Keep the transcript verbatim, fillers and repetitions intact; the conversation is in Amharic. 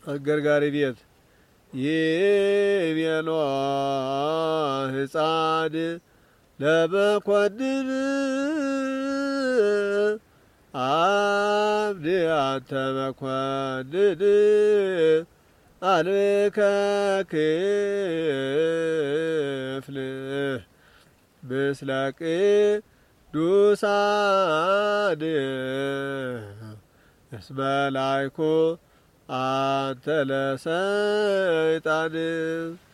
አገርጋሪ ቤት ይቤሎ ሕፃን ለመኮንን አብድ አንተ መኮንን አልብከ ክፍል ምስለ ቅዱሳን እስመ ላይኩ አንተ ለሰይጣን